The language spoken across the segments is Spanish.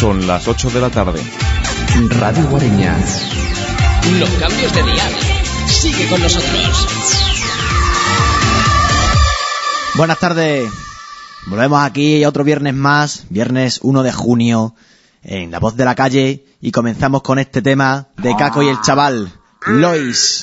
Son las 8 de la tarde. Radio Guareña. Los cambios de dial. Sigue con nosotros. Buenas tardes. Volvemos aquí otro viernes más, viernes 1 de junio, en La Voz de la Calle, y comenzamos con este tema de Caco y el chaval, Lois.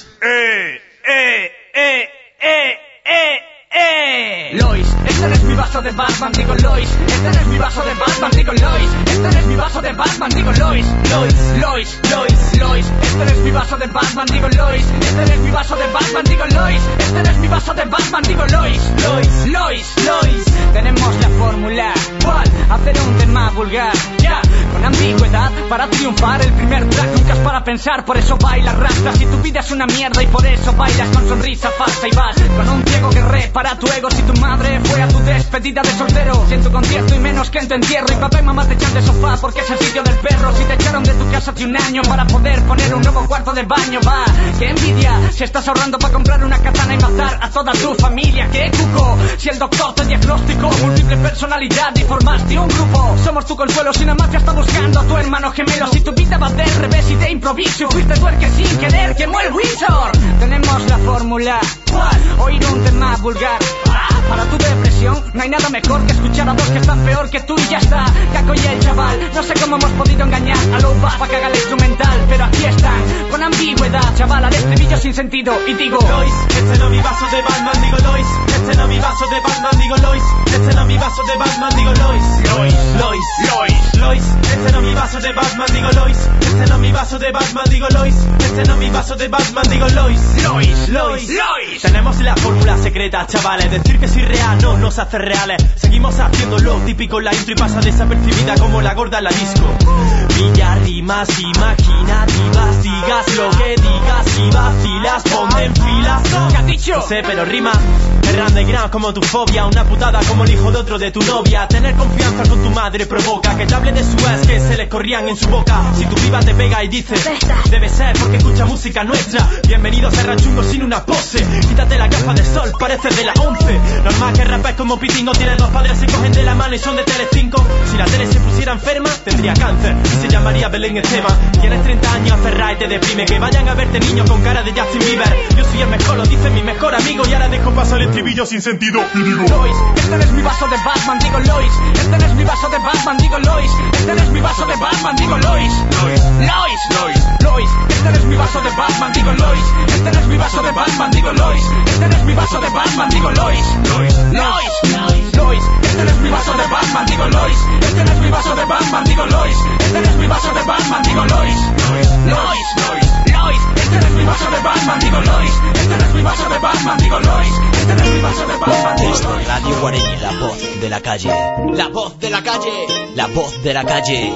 Lois, este es mi vaso de Batman, digo Lois. Este es mi vaso de Batman, digo Lois. Este es mi vaso de Batman, digo Lois. Lois, Lois, Lois, Lois. Este es mi vaso de Batman, digo Lois. Este es mi vaso de Batman, digo Lois. Este es mi vaso de Batman, digo Lois. Lois, Lois, Lois. Tenemos la fórmula. ¿Cuál? Hacer un tema vulgar. Ya, con ambigüedad para triunfar. El primer track nunca es para pensar, por eso baila rastra. Si tu vida es una mierda y por eso bailas con sonrisa falsa y vas con un ciego que repara tu ego. Si tu madre fue a tu despedida de soltero, si en tu concierto y menos que en tu entierro, y papá y mamá te echan de sofá porque es el sitio del perro. Si te echaron de tu casa hace un año para poder poner un nuevo cuarto de baño, va, qué envidia. Si estás ahorrando para comprar una katana y matar a toda tu familia, qué cuco. Si el doctor te diagnosticó múltiple personalidad y formaste un grupo, somos tu consuelo si una mafia está buscando a tu hermano gemelo. Si tu vida va del revés y de improviso fuiste tú el que sin querer quemó el Windsor. Tenemos la fórmula. ¿Cuál? Oír un tema vulgar. Para tu depresión no hay nada mejor que escuchar a dos que están peor que tú y ya está. Caco y el chaval, no sé cómo hemos podido engañar a los bas para que haga el instrumental, pero aquí están, con ambigüedad, chaval, al estribillo sin sentido. Y digo Lois, este no mi vaso de Batman, digo Lois. Este no mi vaso de Batman, digo Lois. Este no mi vaso de Batman, digo Lois. Lois, Lois, Lois, Lois. Este no mi vaso de Batman, digo Lois. Este no mi vaso de Batman, digo Lois. Este no mi vaso de Batman, digo Lois. Lois, Lois, Lois. Tenemos la fórmula secreta, chavales. Decir que soy real no nos hace reales. Seguimos haciendo lo típico en la intro y pasa desapercibida como la gorda en la disco. Villa, rimas imaginativas. Digas lo que digas y vacilas, ponte en filas. ¿Qué has dicho? No sé, pero rima. Underground como tu fobia, una putada como el hijo de otro de tu novia. Tener confianza con tu madre provoca que te hable de su ex que se le corrían en su boca. Si tu piba te pega y dice debe ser porque escucha música nuestra. Bienvenidos a Ranchungo sin una pose. Quítate la gafa de sol, pareces de la 11. Normal que rapes como Pitingo. Tienes dos padres, se cogen de la mano y son de Telecinco. Si la tele se pusiera enferma, tendría cáncer y se llamaría Belén Esteban. Tienes 30 años, aferrada y te deprime. Que vayan a verte niños con cara de Justin Bieber. Yo soy el mejor, lo dice mi mejor amigo. Y ahora dejo pasar el estribillo sin sentido y digo Lois, este es mi vaso de Batman, digo Lois. Este es mi vaso de Batman, digo Lois. Este es mi vaso de Batman, digo Lois. Lois, Lois, Lois, Lois. Este es mi vaso de Batman, digo Lois. Este es mi vaso de Batman, digo Lois. Este es mi vaso de Batman, digo Lois. Lois, Lois, Lois, Lois. Este es mi vaso de Batman, digo Lois. Este es mi vaso de Batman, digo Lois. Este es mi vaso de Batman, digo Lois. Lois, Lois, Lois, Lois. Este es mi vaso de Batman, digo Lois. Este es mi vaso de Batman, digo Lois. Este es mi vaso de Batman, digo Lois. Radio Guareña, la voz de la calle. La voz de la calle. La voz de la calle.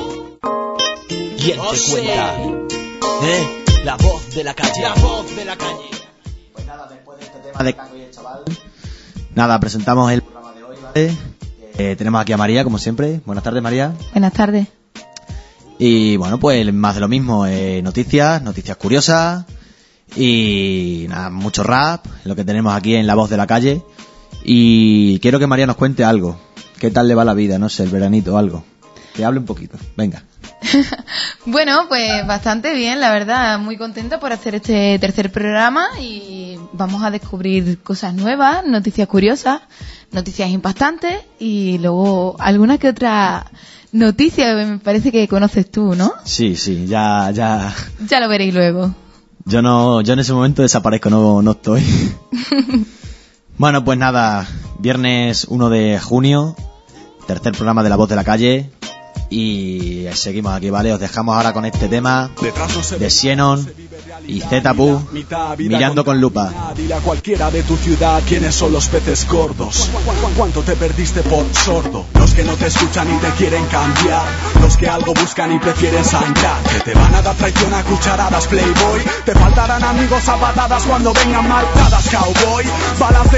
¿Quién te cuenta? La voz de la calle. La voz de la calle. Pues nada, después de este tema de Caco y el chaval, nada, presentamos el programa de hoy, ¿vale? Tenemos aquí a María, como siempre. Buenas tardes, María. Buenas tardes. Y bueno, pues más de lo mismo, noticias curiosas y nada, mucho rap, lo que tenemos aquí en La Voz de la Calle. Y quiero que María nos cuente algo. ¿Qué tal le va la vida? No sé, el veranito o algo. Que hable un poquito, venga. Bueno, pues bastante bien, la verdad. Muy contenta por hacer este tercer programa y vamos a descubrir cosas nuevas, noticias curiosas, noticias impactantes y luego alguna que otra noticia que me parece que conoces tú, ¿no? Sí, ya lo veréis luego. Yo en ese momento desaparezco, no estoy. Bueno, pues nada, viernes 1 de junio, tercer programa de La Voz de la Calle. Y seguimos aquí, ¿vale? Os dejamos ahora con este tema de Xenon y Zetapu, Mirando con lupa. Dile a cualquiera de tu ciudad quiénes son los peces gordos. ¿Cuánto te perdiste por sordo? Los que no te escuchan y te quieren cambiar, los que algo buscan y prefieren sangrar, que te van a dar traición a cucharadas, playboy. Te faltarán amigos a patadas cuando vengan marcadas, cowboy. Balas de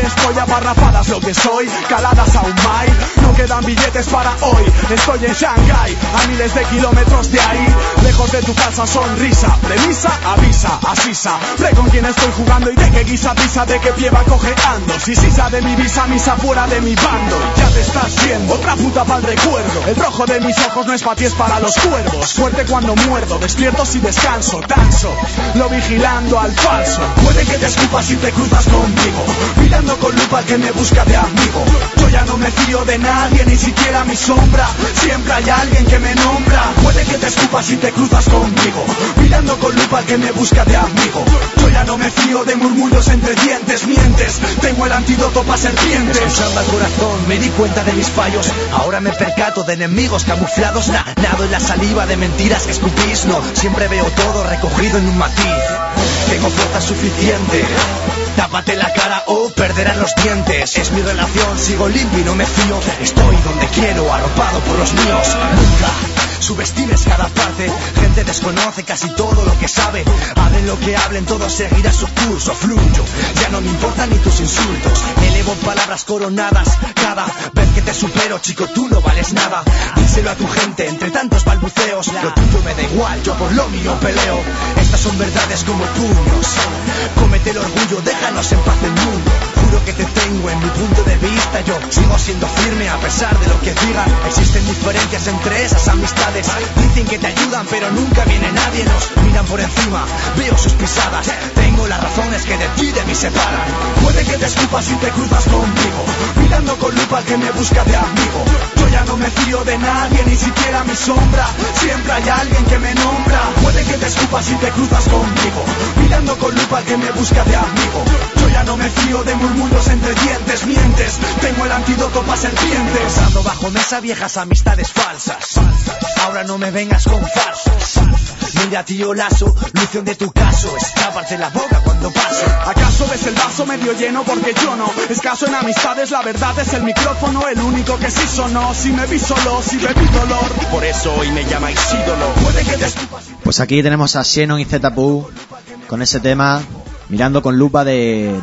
estoy abarrapadas lo que soy, caladas a un mile. No quedan billetes para hoy, estoy en Shanghai, a miles de kilómetros de ahí. Lejos de tu falsa sonrisa, premisa, avisa, asisa. Ve con quién estoy jugando y de qué guisa pisa, de qué pie va cojeando. Si sisa de mi visa, misa fuera de mi bando. Ya te estás viendo, otra puta pa'l recuerdo. El rojo de mis ojos no es pa' ti, es para los cuervos. Fuerte cuando muerdo, despierto si descanso, tanso, lo vigilando al falso. Puede que te escupas si te cruzas conmigo, mirando con lupa al que me busca de amigo. Yo ya no me fío de nadie, ni siquiera mi sombra. Siempre hay alguien que me nombra. Puede que te escupas si te cruzas conmigo, mirando con lupa al que me busca de amigo. Yo ya no me fío de murmullos entre dientes, mientes. Tengo el antídoto pa' serpientes. Escuchando al corazón me di cuenta de mis fallos. Ahora me percato de enemigos camuflados. Nado en la saliva de mentiras que escupís. No, siempre veo todo recogido en un matiz. Tengo fuerza suficiente. Tápate la cara o perderás los dientes. Es mi relación, sigo limpio y no me fío. Estoy donde quiero, arropado por los míos. Nunca subestimes cada parte. Gente desconoce casi todo lo que sabe. Hablen lo que hablen, todo seguirá su curso. Fluyo, ya no me importan ni tus insultos. Elevo palabras coronadas. Cada vez que te supero, chico, tú no vales nada. Díselo a tu gente, entre tantos balbuceos. Lo tuyo me da igual, yo por lo mío peleo. Estas son verdades como puños. Cómete el orgullo, déjanos en paz el mundo. Juro que te tengo en mi punto de vista. Yo sigo siendo firme a pesar de lo que digan. Existen diferencias entre esas amistades. Dicen que te ayudan pero nunca viene nadie. Nos miran por encima, veo sus pisadas. Tengo las razones que de ti de mí separan. Puede que te escupas si te cruzas conmigo, mirando con lupa al que me busca de amigo. Yo ya no me fío de nadie, ni siquiera mi sombra. Siempre hay alguien que me nombra. Puede que te escupas si te cruzas conmigo, mirando con lupa al que me busca de amigo. Yo ya no me fío de murmullos entre dientes, mientes. Tengo el antídoto pa' serpientes. Pasando bajo mesa viejas amistades falsas. Ahora no me vengas con farsos. Mira tío Lazo, lución de tu caso. Escápate la boca cuando paso. ¿Acaso ves el vaso medio lleno? Porque yo no. Escaso en amistades, la verdad es el micrófono. El único que sí sonó. Si me vi solo, si bebí dolor. Por eso hoy me llamáis ídolo. Puede que te escupas. Pues aquí tenemos a Xenon y Zetapu con ese tema, mirando con lupa del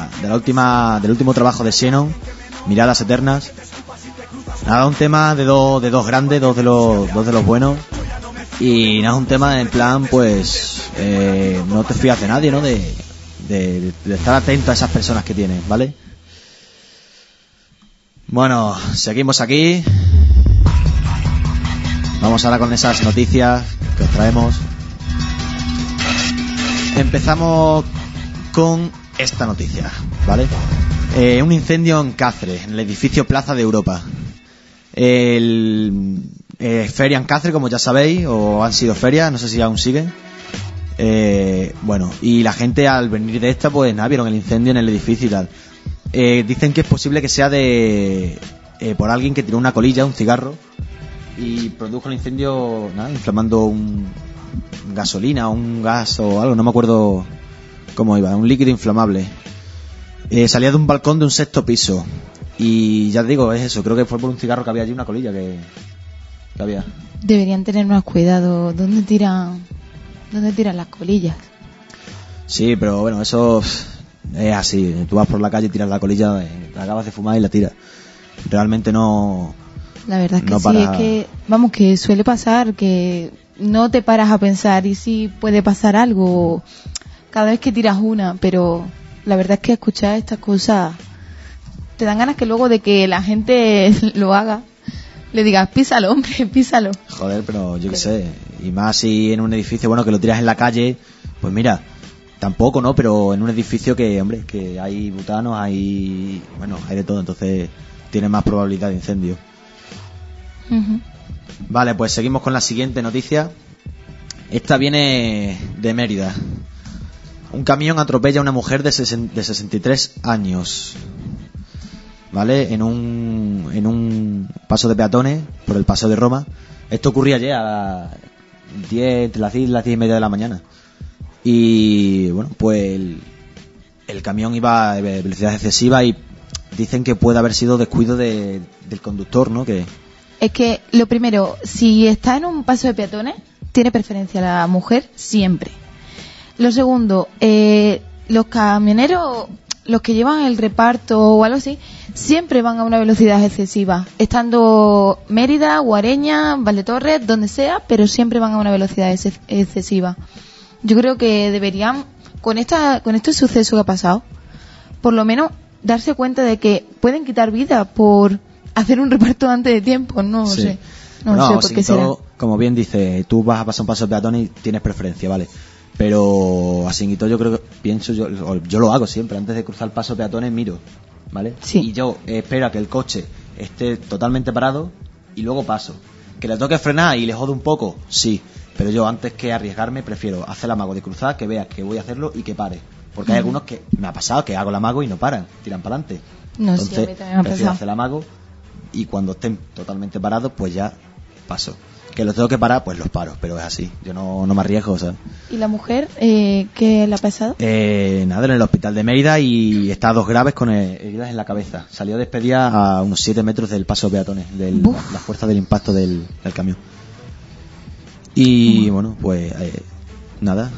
último trabajo de Xenon, Miradas Eternas. Nada, un tema de dos grandes, dos de los buenos. Y nada, un tema en plan, pues, no te fías de nadie, ¿no? De estar atento a esas personas que tienes, ¿vale? Bueno, seguimos aquí. Vamos ahora con esas noticias que os traemos. Empezamos con esta noticia, ¿vale? Un incendio en Cáceres, en el edificio Plaza de Europa. Feria en Cáceres, como ya sabéis, o han sido ferias, no sé si aún siguen. Bueno, y la gente al venir de esta, pues nada, vieron el incendio en el edificio y tal. Dicen que es posible que sea por alguien que tiró una colilla, un cigarro, y produjo el incendio, nada, inflamando un gasolina o un gas o algo, no me acuerdo cómo iba, un líquido inflamable. Salía de un balcón de un 6º piso. Y ya te digo, es eso, creo que fue por un cigarro que había allí, una colilla que había. Deberían tener más cuidado. ¿Dónde tiran las colillas? Sí, pero bueno, eso es así. Tú vas por la calle y tiras la colilla, la acabas de fumar y la tiras. Realmente no. La verdad es que no sí, para... es que, vamos, que suele pasar que no te paras a pensar y si puede pasar algo cada vez que tiras una, pero la verdad es que escuchar estas cosas te dan ganas que luego de que la gente lo haga le digas, písalo, hombre, písalo. Joder, pero yo qué sé, y más si en un edificio, bueno, que lo tiras en la calle, pues mira, tampoco, ¿no? Pero en un edificio que, hombre, que hay butanos, hay de todo, entonces tiene más probabilidad de incendio. Uh-huh. Vale, pues seguimos con la siguiente noticia. Esta viene de Mérida. Un camión atropella a una mujer de 63 años. ¿Vale? En un paso de peatones por el Paseo de Roma. Esto ocurría ayer a las 10 y media de la mañana. Y bueno, pues el camión iba a velocidad excesiva y dicen que puede haber sido descuido del conductor, ¿no? Que es que lo primero, si está en un paso de peatones, tiene preferencia la mujer siempre. Lo segundo, los camioneros, los que llevan el reparto o algo así, siempre van a una velocidad excesiva. Estando Mérida, Guareña, Valdetorres, donde sea, pero siempre van a una velocidad excesiva. Yo creo que deberían, con este suceso que ha pasado, por lo menos darse cuenta de que pueden quitar vida por hacer un reparto antes de tiempo. No Sí. sé. No sé por qué será. Como bien dice, tú vas a pasar un paso de peatones y tienes preferencia, ¿vale? Pero así yo creo que yo lo hago siempre, antes de cruzar el paso de peatones miro, ¿vale? Sí. Y yo espero a que el coche esté totalmente parado y luego paso. Que le toque frenar y le jode un poco, sí, pero yo antes que arriesgarme prefiero hacer el amago de cruzar, que veas que voy a hacerlo y que pare. Porque hay algunos que me ha pasado que hago el amago y no paran, tiran para adelante. No, sí, Entonces a mí también me ha prefiero pasado. hacer el amago y cuando estén totalmente parados pues ya paso. Que los tengo que parar, pues los paro, pero es así, yo no me arriesgo, ¿sabes? ¿Y la mujer qué le ha pasado? Nada, en el hospital de Mérida y está a 2 graves con heridas en la cabeza. Salió despedida a unos 7 metros del paso de peatones, de la fuerza del impacto del camión. Y bueno, pues nada.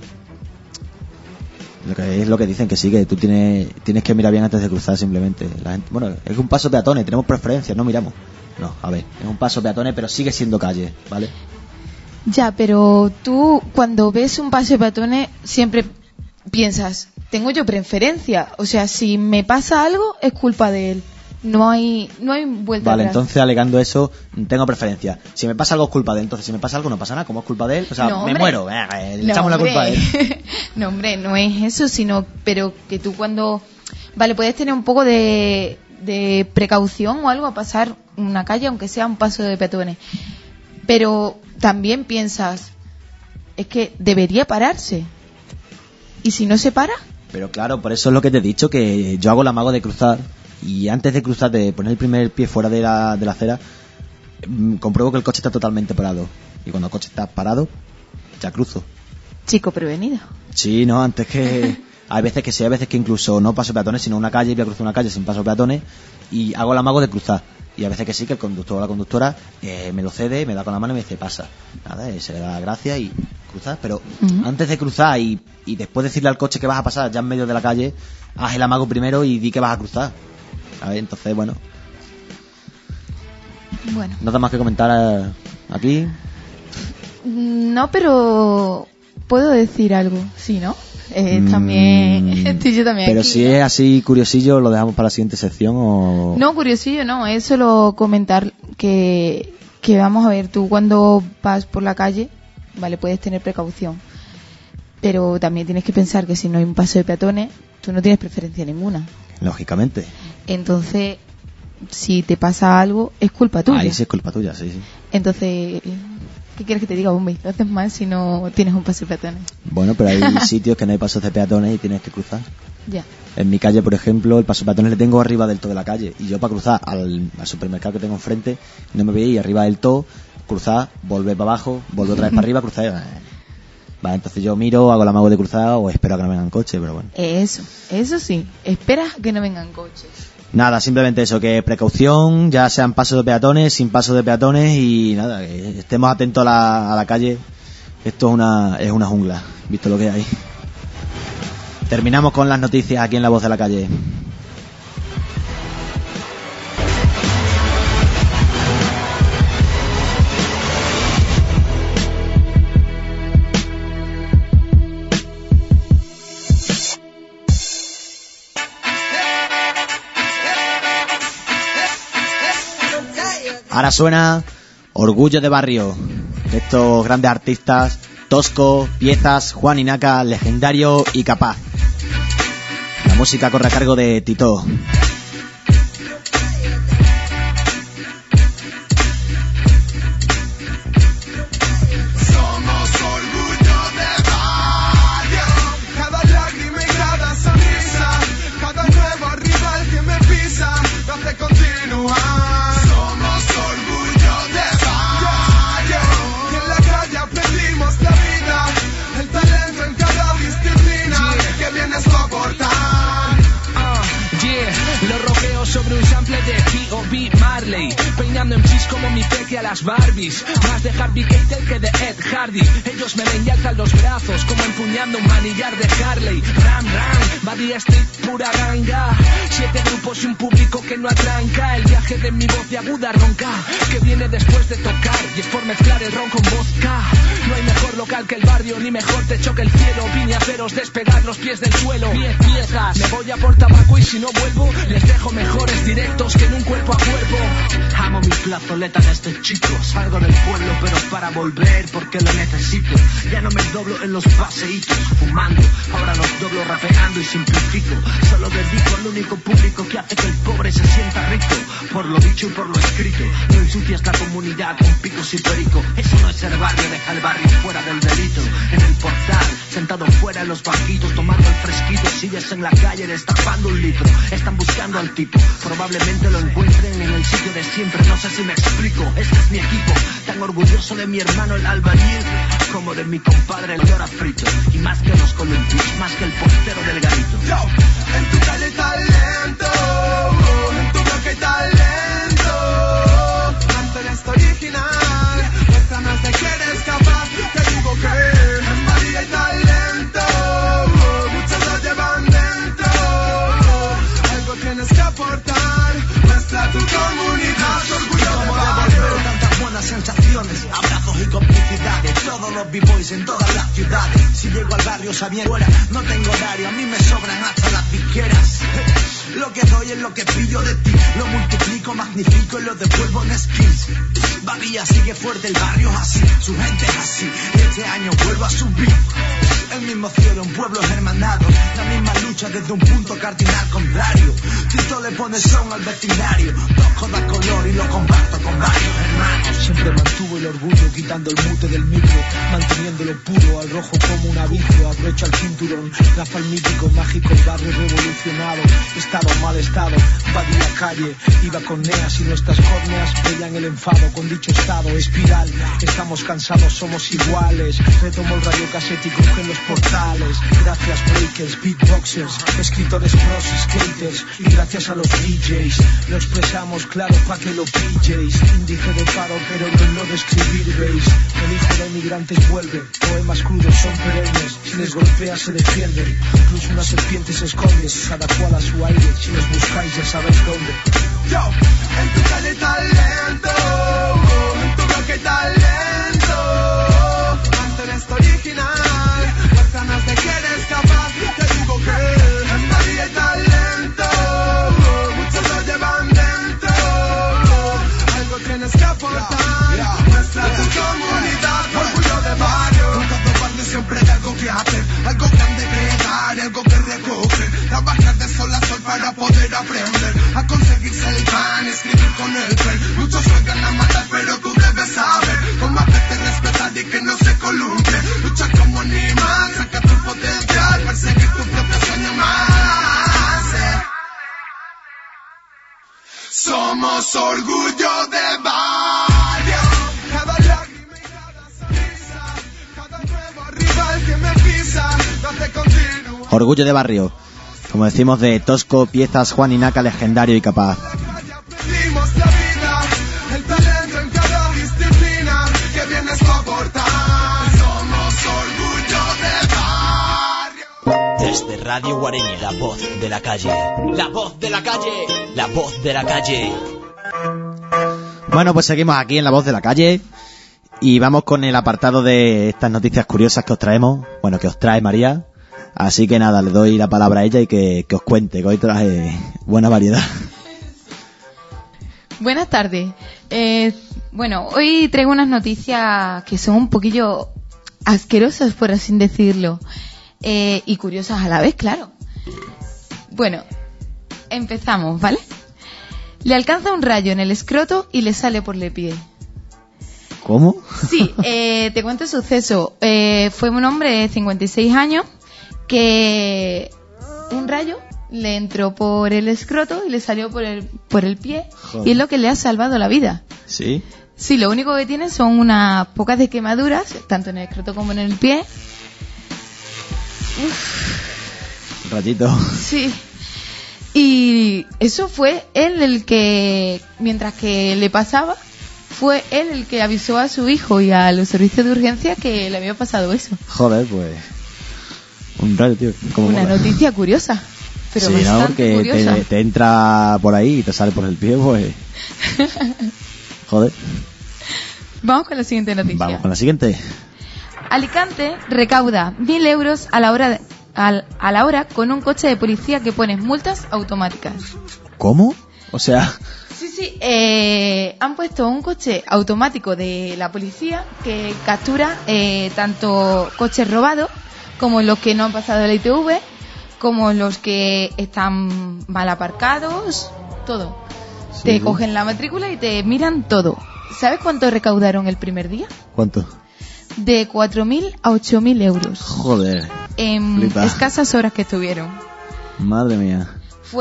Es lo que dicen, que sí, que tú tienes que mirar bien antes de cruzar simplemente. La gente, bueno, es un paso de peatones, tenemos preferencias, no miramos. No, a ver, es un paso de peatones, pero sigue siendo calle, ¿vale? Ya, pero tú cuando ves un paso de peatones siempre piensas, tengo yo preferencia, o sea, si me pasa algo es culpa de él. No hay vuelta Vale, atrás. entonces alegando eso, tengo preferencia. Si me pasa algo es culpa de él, entonces si me pasa algo no pasa nada, como es culpa de él, o sea, No, me hombre. muero, le echamos la culpa a él. No, hombre, no es eso, sino, pero que tú cuando, vale, puedes tener un poco de precaución o algo a pasar una calle, aunque sea un paso de peatones. Pero también piensas, es que debería pararse. ¿Y si no se para? Pero claro, por eso es lo que te he dicho, que yo hago el amago de cruzar y antes de cruzar, de poner el primer pie fuera de la acera, compruebo que el coche está totalmente parado. Y cuando el coche está parado, ya cruzo. Chico prevenido. Sí, no, antes que... Hay veces que sí, hay veces que incluso no paso peatones, sino una calle, y voy a cruzar una calle sin paso peatones y hago el amago de cruzar. Y a veces que sí, que el conductor o la conductora me lo cede, me da con la mano y me dice, pasa. Nada, se le da la gracia y cruzas. Pero antes de cruzar y después decirle al coche que vas a pasar ya en medio de la calle, haz el amago primero y di que vas a cruzar. A ver, entonces, bueno. Bueno. ¿Nada más que comentar aquí? No, pero puedo decir algo, sí, ¿no? También, estoy yo también Pero aquí, si ¿no? es así curiosillo, ¿lo dejamos para la siguiente sección o...? No, curiosillo, no, es solo comentar que vamos a ver, tú cuando vas por la calle, vale, puedes tener precaución, pero también tienes que pensar que si no hay un paso de peatones, tú no tienes preferencia ninguna. Lógicamente. Entonces, si te pasa algo, es culpa tuya. Ahí sí es culpa tuya, sí, sí. Entonces, ¿qué quieres que te diga, Bombi? Lo haces mal si no tienes un paso de peatones. Bueno, pero hay sitios que no hay pasos de peatones y tienes que cruzar. Ya. En mi calle, por ejemplo, el paso de peatones le tengo arriba del todo de la calle. Y yo para cruzar al supermercado que tengo enfrente, no me voy a ir arriba del todo, cruzar, volver para abajo, volver otra vez para arriba, cruzar. Vale, entonces yo miro, hago el amago de cruzar o espero a que no vengan coches, pero bueno. Eso sí, esperas a que no vengan coches. Nada, simplemente eso, que precaución, ya sean pasos de peatones, sin pasos de peatones y nada, que estemos atentos a la calle. Esto es una jungla, visto lo que hay. Terminamos con las noticias aquí en La Voz de la Calle. Ahora suena Orgullo de Barrio, de estos grandes artistas, Tosco, Piezas, Juan Inaca, Legendario y Capaz. La música corre a cargo de Tito. B. Marley, peinando en pis como mi peque a las Barbies. Más de Harvey Keitel que de Ed Hardy. Ellos me ven y alzan los brazos como empuñando un manillar de Harley. Ram, ram, Body Street, pura ganga. 7 grupos y un público que no atranca. El viaje de mi voz de aguda ronca, que viene después de tocar y es por mezclar el ron con vodka. No hay mejor local que el barrio, ni mejor te choque el cielo. Piñaceros, despegar los pies del suelo. 10 piezas, me voy a por tabaco y si no vuelvo, les dejo mejores directos que en un cuerpo a cuerpo. Amo mi plazoleta desde chico. Salgo del pueblo pero para volver porque lo necesito. Ya no me doblo en los paseitos fumando, ahora los doblo rapeando y simplifico. Solo dedico al único público que hace que el pobre se sienta rico. Por lo dicho y por lo escrito. No ensucias la comunidad con picos y perico. Eso no es ser barrio, deja el barrio fuera del delito. En el portal, sentado fuera en los banquitos, tomando el fresquito. Sigues en la calle destapando un litro. Están buscando al tipo, probablemente lo encuentren en el sitio de siempre. No sé si me explico, este es mi equipo. Tan orgulloso de mi hermano el albañil como de mi compadre el Dora Frito. Y más que los columpios, más que el portero del garito. Yo, en tu calle hay talento, en tu bloque hay talento. Mantén esto original, muéstranos de que eres capaz. Te digo que en Madrid hay talento, muchos lo llevan dentro. Algo tienes que aportar, muestra tu comunidad, orgullo de barrio. Tantas buenas sensaciones, abrazos y complicidad de todos los b-boys en todas las ciudades. Si llego al barrio sabiendo fuera, no tengo horario, a mí me sobran hasta las disqueras. Lo que doy es lo que pillo de ti, lo multiplico, magnifico y lo devuelvo en skills. Bahía sigue fuerte, el barrio es así, su gente es así, y este año vuelvo a subir. El mismo cielo, un pueblo hermanado, la misma lucha desde un punto cardinal contrario. Tito le pone son al vecindario, toco da color y lo comparto con varios hermanos. Siempre mantuvo el orgullo, quitando el mute del micro, manteniéndolo puro, al rojo como un aviso, abrocha el cinturón, Rafa el mítico, mágico, barrio revolucionado, estaba en mal estado, invadí la calle, iba con neas y nuestras córneas veían el enfado, con dicho estado, espiral, estamos cansados, somos iguales, retomo el radio cassette y crujen los portales, gracias breakers, beatboxers, escritores pros y skaters, y gracias a los DJs, lo expresamos claro pa' que lo pilléis, índice de paro pero no lo de escribir veis, el hijo de emigrantes vuelve, poemas crudos son perennes, si les golpea se defienden, incluso una serpiente se esconde, cada cual a su aire, si los buscáis ya sabéis dónde. Yo, en tu calle hay talento, en tu bloque hay talento, mantén esto original, muéstranos de que eres capaz, te digo que en Madrid hay talento, muchos lo llevan dentro, algo tienes que aportar, muestra tu comunidad, orgullo de barrio, con todo barrio siempre hay algo que hacer, algo grande que dar, algo que recoger, trabajar de sol a sol para poder aprender, a conseguirse el pan, escribir con el pen, muchos juegan a matar pero tú debes saber, cómo hacerte respetar y que no se columpie, lucha como animal, saca tu potencial, perseguir tu propio sueño más, Somos orgullo de barrio, cada lágrima y cada sonrisa, cada nuevo rival que me pisa, no te continúo. Orgullo de barrio, como decimos de Tosco, Piezas, Juan Inaca, legendario y capaz. Aprendimos la vida, el talento en cada disciplina que vienes a aportar. Somos orgullo de barrio. Desde Radio Guareña, la voz de la calle. La voz de la calle. La voz de la calle. Bueno, pues seguimos aquí en La Voz de la Calle y vamos con el apartado de estas noticias curiosas que os traemos, bueno, que os trae María. Así que nada, le doy la palabra a ella y que os cuente, que hoy trae buena variedad. Buenas tardes. Bueno, hoy traigo unas noticias que son un poquillo asquerosas, por así decirlo, y curiosas a la vez, claro. Bueno, empezamos, ¿vale? Le alcanza un rayo en el escroto y le sale por el pie. ¿Cómo? Sí, te cuento el suceso. Fue un hombre de 56 años que un rayo le entró por el escroto y le salió por el pie. Joder. Y es lo que le ha salvado la vida. ¿Sí? Sí, lo único que tiene son unas pocas de quemaduras, tanto en el escroto como en el pie. Rayito. Sí. Y Eso fue él el que, mientras que le pasaba, fue él el que avisó a su hijo y a los servicios de urgencia que le había pasado eso. Joder, pues... Un rayo, tío. Una noticia curiosa. Pero sí, bastante no, porque curiosa. te entra por ahí y te sale por el pie, pues... Joder. Vamos con la siguiente noticia. Vamos con la siguiente. Alicante recauda 1.000 euros a la hora con un coche de policía que pone multas automáticas. ¿Cómo? O sea... Sí, han puesto un coche automático de la policía que captura tanto coches robados como los que no han pasado la ITV, como los que están mal aparcados, todo. Sí. Te cogen la matrícula y te miran todo. ¿Sabes cuánto recaudaron el primer día? ¿Cuánto? De 4.000 a 8.000 euros. Joder. En escasas horas que estuvieron. Madre mía.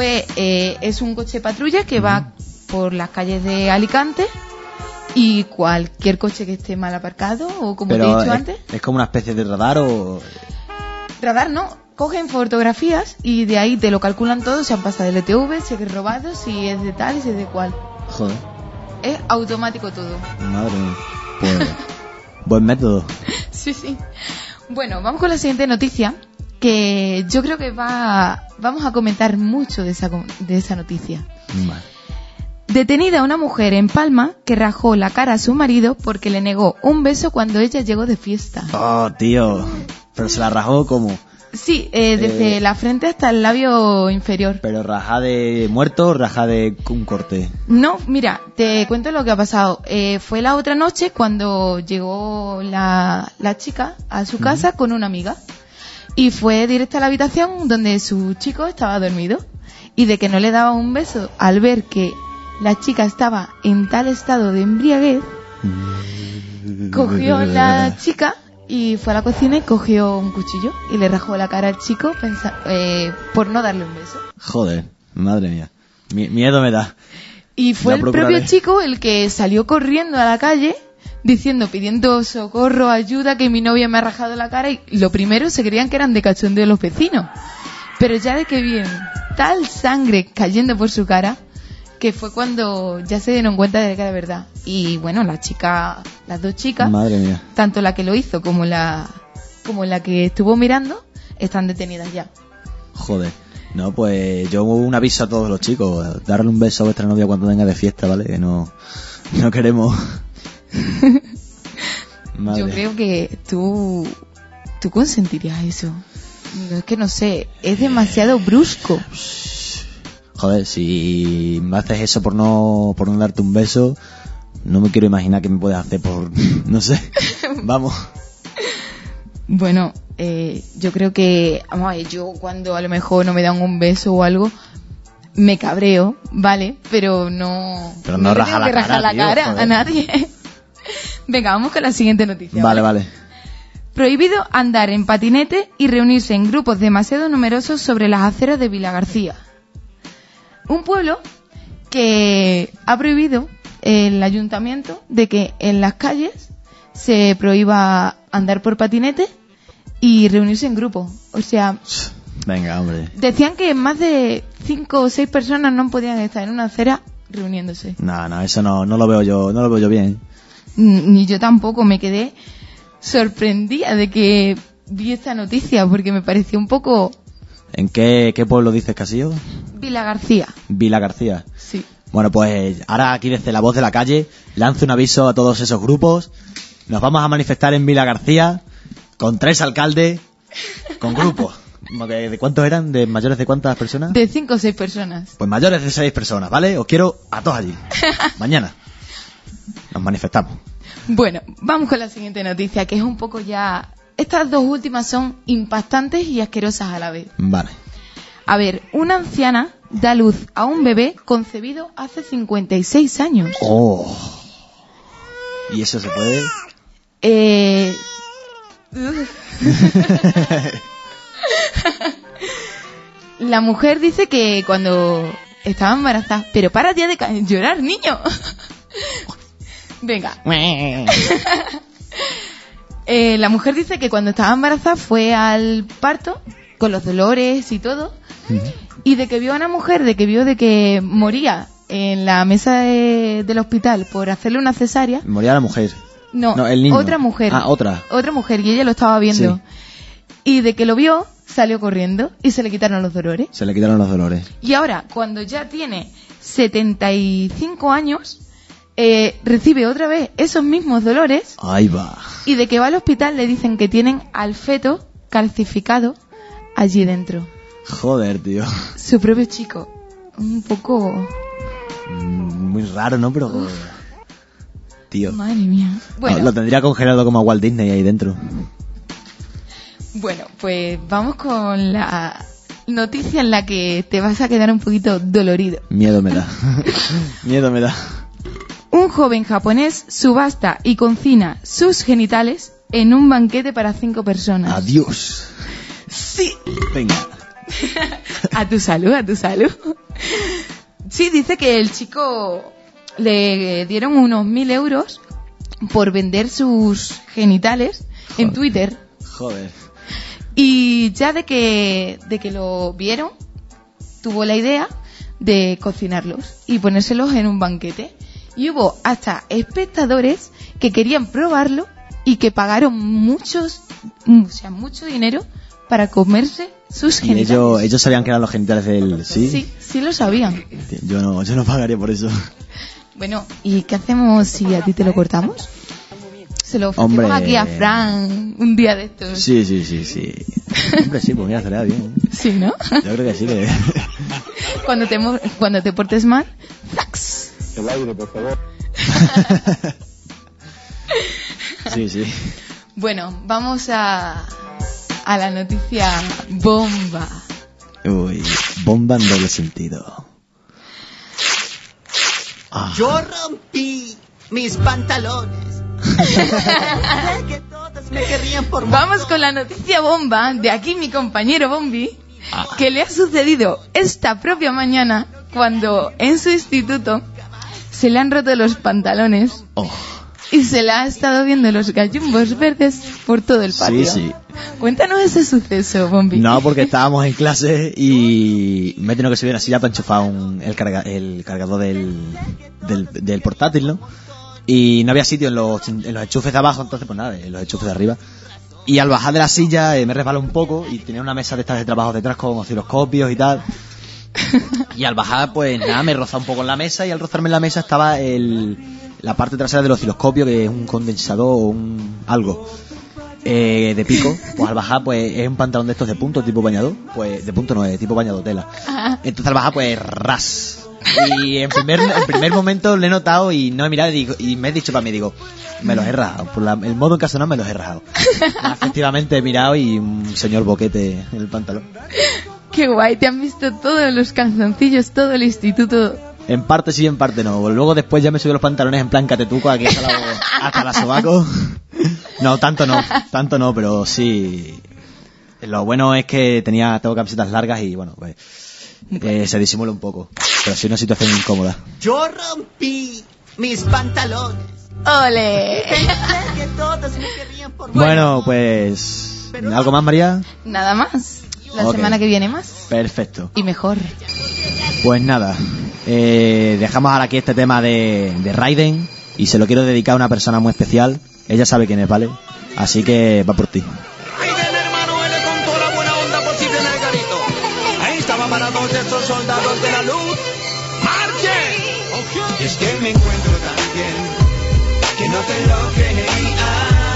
Es un coche patrulla que va por las calles de Alicante y cualquier coche que esté mal aparcado o como te he dicho antes. ¿Es como una especie de radar o...? Radar no, cogen fotografías y de ahí te lo calculan todo, si han pasado el ETV, si es robado, si es de tal y si es de cual. Joder. Es automático todo. Madre mía. Pues, buen método. Sí. Bueno, vamos con la siguiente noticia, que yo creo que vamos a comentar mucho de esa noticia. Vale. Detenida una mujer en Palma que rajó la cara a su marido porque le negó un beso cuando ella llegó de fiesta. Oh, tío. ¿Pero se la rajó cómo? Sí, desde la frente hasta el labio inferior. ¿Pero raja de muerto o raja de un corte? No, mira, te cuento lo que ha pasado. Fue la otra noche cuando llegó la chica a su casa con una amiga. Y fue directa a la habitación donde su chico estaba dormido. Y de que no le daba un beso al ver que la chica estaba en tal estado de embriaguez, cogió la chica y fue a la cocina y cogió un cuchillo y le rajó la cara al chico por no darle un beso. Joder, madre mía. Miedo me da. Y fue el propio chico el que salió corriendo a la calle pidiendo socorro, ayuda, que mi novia me ha rajado la cara. Y lo primero se creían que eran de cachondeo los vecinos. Pero ya de que vieron tal sangre cayendo por su cara, que fue cuando ya se dieron cuenta de que era verdad. Y bueno, las dos chicas, madre mía, tanto la que lo hizo como la que estuvo mirando, están detenidas ya. Joder. No, pues yo un aviso a todos los chicos: darle un beso a vuestra novia cuando venga de fiesta, ¿vale? Que no queremos. Yo creo que tú consentirías eso. Es que no sé, es demasiado brusco. Joder, si me haces eso por no darte un beso, no me quiero imaginar qué me puedes hacer por... no sé. Vamos. Bueno, yo creo que... Vamos a ver, yo cuando a lo mejor no me dan un beso o algo, me cabreo, ¿vale? Pero no... Pero no raja la cara, a nadie. Venga, vamos con la siguiente noticia. Vale. Prohibido andar en patinete y reunirse en grupos demasiado numerosos sobre las aceras de Vilagarcía. Un pueblo que ha prohibido el ayuntamiento de que en las calles se prohíba andar por patinete y reunirse en grupo. O sea... Venga, hombre. Decían que más de 5 o 6 personas no podían estar en una acera reuniéndose. No, eso no lo veo yo bien. Ni yo tampoco, me quedé sorprendida de que vi esta noticia porque me pareció un poco... ¿En qué pueblo dices que ha sido? Vilagarcía. Sí. Bueno, pues ahora aquí desde La Voz de la Calle lanzo un aviso a todos esos grupos. Nos vamos a manifestar en Vilagarcía con 3 alcaldes, con grupos. ¿De cuántos eran? ¿De mayores de cuántas personas? De 5 o 6 personas. Pues mayores de 6 personas, ¿vale? Os quiero a todos allí. Mañana nos manifestamos. Bueno, vamos con la siguiente noticia, que es un poco ya... Estas dos últimas son impactantes y asquerosas a la vez. Vale. A ver, una anciana da luz a un bebé concebido hace 56 años. ¡Oh! ¿Y eso se puede? La mujer dice que cuando estaba embarazada... Pero para ya de llorar, niño. Venga. La mujer dice que cuando estaba embarazada fue al parto con los dolores y todo, y de que vio a una mujer, de que moría en la mesa del hospital por hacerle una cesárea. Moría la mujer. No, el niño. otra mujer. Otra mujer, y ella lo estaba viendo. Sí. Y de que lo vio, salió corriendo y se le quitaron los dolores. Y ahora, cuando ya tiene 75 años, recibe otra vez esos mismos dolores. Ahí va. Y de que va al hospital le dicen que tienen al feto calcificado allí dentro. Joder, tío. Su propio chico. Un poco... Muy raro, ¿no? Pero... Tío. Madre mía. Bueno, lo tendría congelado como a Walt Disney ahí dentro. Bueno, pues vamos con la noticia en la que te vas a quedar un poquito dolorido. Miedo me da. Miedo me da. Un joven japonés subasta y cocina sus genitales en un banquete para 5 personas. Adiós. Sí. Venga. A tu salud, a tu salud. Sí, dice que el chico le dieron unos 1.000 euros por vender sus genitales en Twitter. Joder. Y ya de que lo vieron, tuvo la idea de cocinarlos y ponérselos en un banquete. Y hubo hasta espectadores que querían probarlo y que pagaron mucho dinero para comerse sus genitales. Y ellos sabían que eran los genitales del... ¿Sí? Sí lo sabían. Yo no pagaría por eso. Bueno, ¿y qué hacemos si a ti te lo cortamos? Se lo ofrecemos aquí a Fran un día de estos. Sí. Hombre, sí, pues mira, estaría bien. Sí, ¿no? Yo creo que sí. Que... Cuando te portes mal, ¡zax! El aire, por favor. Sí. Bueno, vamos a la noticia bomba. Uy, bomba en doble sentido. Yo rompí mis pantalones. Que todos me querrían por Vamos con la noticia bomba de aquí mi compañero Bombi, que le ha sucedido esta propia mañana cuando en su instituto se le han roto los pantalones y se le ha estado viendo los gallumbos verdes por todo el patio. Sí. Cuéntanos ese suceso, Bombi. No, porque estábamos en clase y me he tenido que subir así ya para enchufar el cargador del portátil, ¿no? Y no había sitio en los enchufes de abajo, entonces pues nada, en los enchufes de arriba. Y al bajar de la silla me resbalé un poco y tenía una mesa de estas de trabajo detrás con osciloscopios y tal. Y al bajar pues nada, me rozaba un poco en la mesa y al rozarme en la mesa estaba la parte trasera del osciloscopio, que es un condensador o algo de pico. Pues al bajar pues es un pantalón de estos de punto tipo bañador, pues de punto no, es tipo bañador tela. Entonces al bajar pues ras. Y en primer momento lo he notado y no he mirado y me he dicho para mí, digo, me los he rajado. Por el modo en caso no me los he rajado. Efectivamente he mirado y un señor boquete en el pantalón. Qué guay, te han visto todos los calzoncillos, todo el instituto. En parte sí, en parte no. Luego después ya me subí los pantalones en plan catetuco aquí hasta la sobaco. No, tanto no, pero sí. Lo bueno es que tengo camisetas largas y bueno, pues se disimula un poco. Pero sí una situación incómoda. Yo rompí mis pantalones. ¡Ole! Que todos me querrían por bueno, pues... ¿Algo más, María? Nada más. La semana que viene más. Perfecto. Y mejor. Pues nada. Dejamos ahora aquí este tema de Raiden. Y se lo quiero dedicar a una persona muy especial. Ella sabe quién es, ¿vale? Así que va por ti. Raiden, hermano, él le contó la buena onda posible en el garito. Ahí estaban parados estos soldados de la luz. ¡Marchen! Es que me encuentro tan bien que no te lo creías.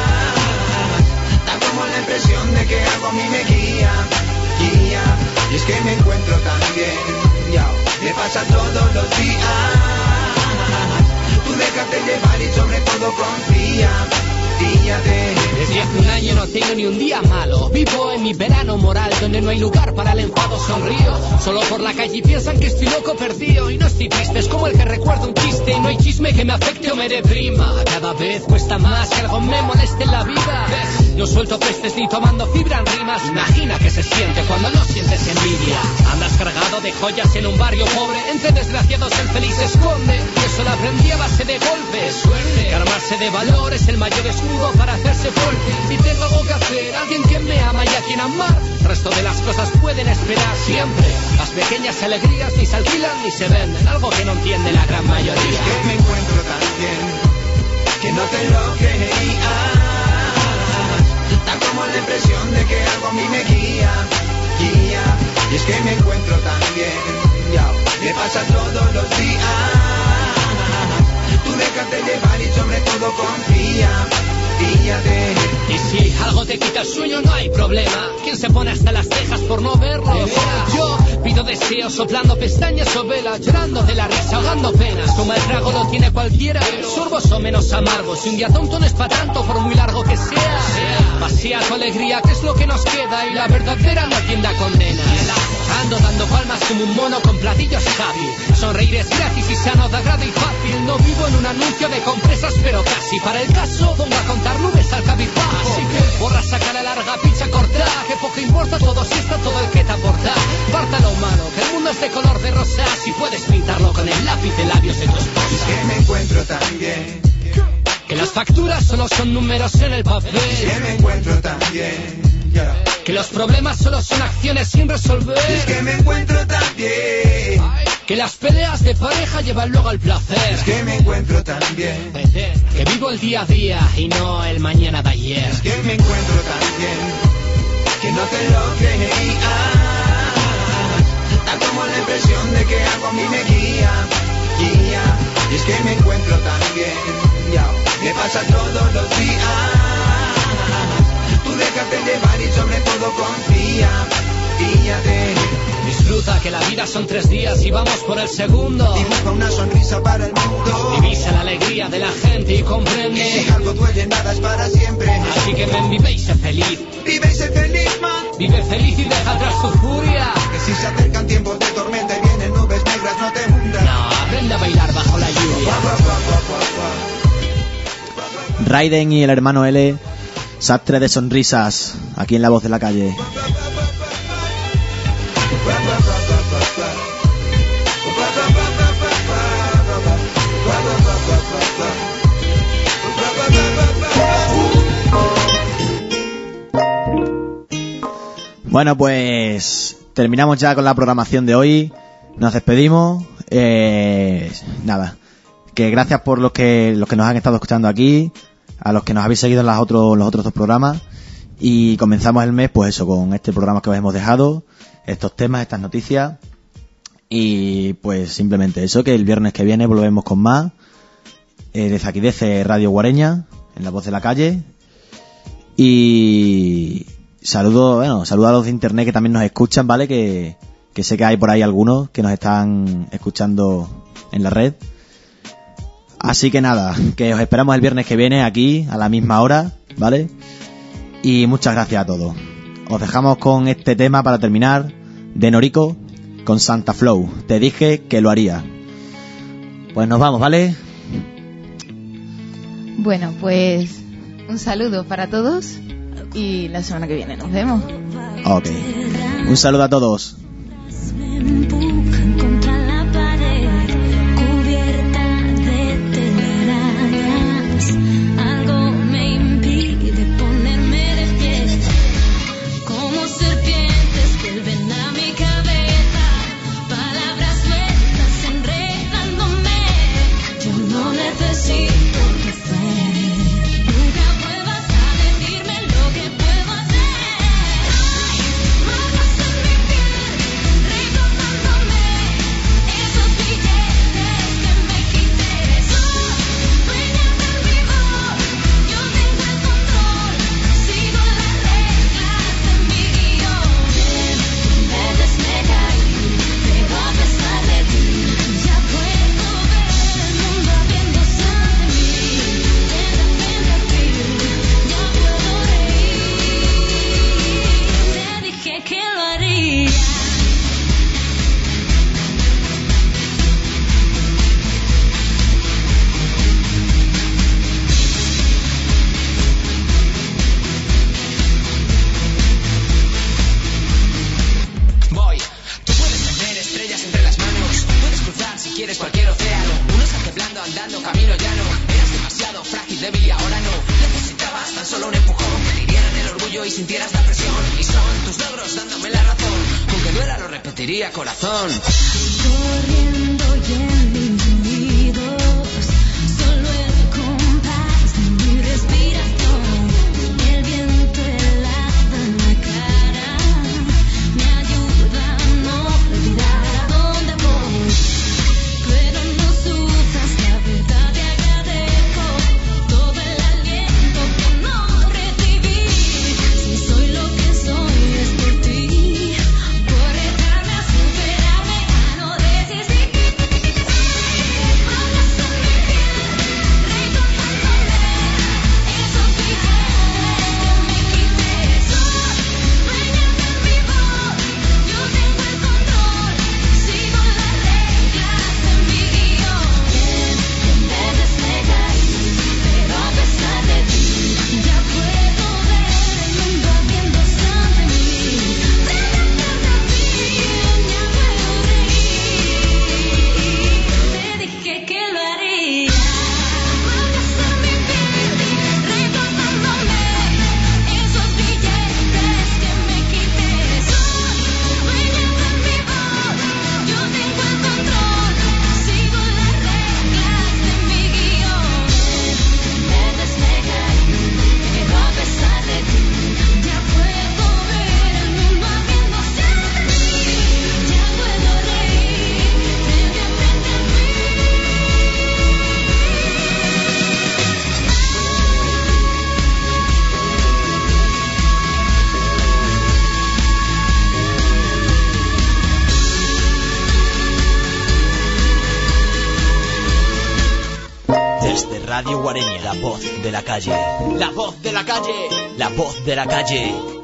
Da como la impresión de que algo a mí me guía. Y es que me encuentro tan bien, me pasa todos los días. Tú déjate llevar y sobre todo confía. Desde hace un año no tengo ni un día malo. Vivo en mi verano moral donde no hay lugar para el enfado. Sonrío solo por la calle y piensan que estoy loco perdido. Y no estoy triste, es como el que recuerda un chiste. Y no hay chisme chisme que me afecte o me deprima. Cada vez cuesta más que algo me moleste en la vida. ¿Ves? No suelto pestes ni tomando fibra en rimas. Imagina que se siente cuando no sientes envidia. Andas cargado de joyas en un barrio pobre. Entre desgraciados el feliz se esconde. Y eso lo aprendí a base de golpes. Suerte, que armarse de valor es el mayor escudo para hacerse fuerte. Si tengo algo que hacer, alguien que me ama y a quien amar, el resto de las cosas pueden esperar siempre. Las pequeñas alegrías ni se alquilan ni se venden, algo que no entiende la gran mayoría. Es que me encuentro tan bien que no te lo creías. Da como la impresión de que algo a mí me guía. Y es que me encuentro tan bien, me pasa todos los días. Tú déjate llevar y sobre todo confía. Y si algo te quita el sueño no hay problema. ¿Quién se pone hasta las cejas por no verlo? Yo pido deseos soplando pestañas o velas, llorando de la risa, ahogando penas. Como el trago lo tiene cualquiera, sorbos o menos amargos. Si un día tonto no es para tanto, por muy largo que sea. Pasea tu alegría, que es lo que nos queda. Y la verdadera no atienda condenas. Ando dando palmas como un mono con platillos happy. Sonreír es gratis y sano, da grado y fácil. No vivo en un anuncio de compresas, pero casi. Para el caso pongo a contar nubes al cabizbajo. Así que borra, saca la larga, pincha, corta. Que poco importa todo si está todo el que te aporta. Parta lo humano, que el mundo es de color de rosa. Si puedes pintarlo con el lápiz de labios de tu esposa. Es que me encuentro tan bien que las facturas solo son números en el papel. Es que me encuentro tan bien que los problemas solo son acciones sin resolver. Es que me encuentro tan bien que las peleas de pareja llevan luego al placer. Es que me encuentro tan bien que vivo el día a día y no el mañana de ayer. Es que me encuentro tan bien que no te lo creías. Da como la impresión de que algo a mí me guía. Y es que me encuentro tan bien, me pasa todos los días. Tú déjate llevar y sobre todo confía. Disfruta que la vida son 3 días y vamos por el segundo. Dibuja una sonrisa para el mundo. Divisa la alegría de la gente y comprende que si algo duele nada es para siempre. Así que ven, vive y sé feliz. Vive y sé feliz, man. Vive feliz y deja atrás tu furia. Que si se acercan tiempos de tormenta y vienen nubes negras no te hundas. No, aprende a bailar bajo la lluvia. Raiden y el hermano L, sastre de sonrisas, aquí en La Voz de la Calle. Bueno, pues terminamos ya con la programación de hoy. Nos despedimos. Nada, que gracias por los que nos han estado escuchando aquí, a los que nos habéis seguido en los otros 2 programas. Y comenzamos el mes, pues eso, con este programa que os hemos dejado, estos temas, estas noticias. Y pues simplemente eso, que el viernes que viene volvemos con más. Desde aquí, desde Radio Guareña, en La Voz de la Calle. Y saludo a los de internet que también nos escuchan, ¿vale? Que sé que hay por ahí algunos que nos están escuchando en la red. Así que nada, que os esperamos el viernes que viene aquí a la misma hora, ¿vale? Y muchas gracias a todos. Os dejamos con este tema para terminar, de Norico, con Santa Flow. Te dije que lo haría. Pues nos vamos, ¿vale? Bueno, pues un saludo para todos y la semana que viene nos vemos. Ok. Un saludo a todos. quieres cualquier océano. Uno se hace blando andando camino llano. Eras demasiado frágil, débil y ahora no. Necesitabas tan solo un empujón, que te hirieran el orgullo y sintieras la presión. Y son tus logros dándome la razón. Aunque duela lo repetiría, corazón. Corriendo y en mis oídos, solo el compás de mi respiración. El viento helado en la cara me ayuda a no olvidar a dónde voy. Pero no sufras, la verdad te agradezco todo el aliento que no recibí. Si soy lo que soy es por ti, por dejarme a superarme, a no desistir. Radio Guareña, la voz de la calle. La voz de la calle. La voz de la calle.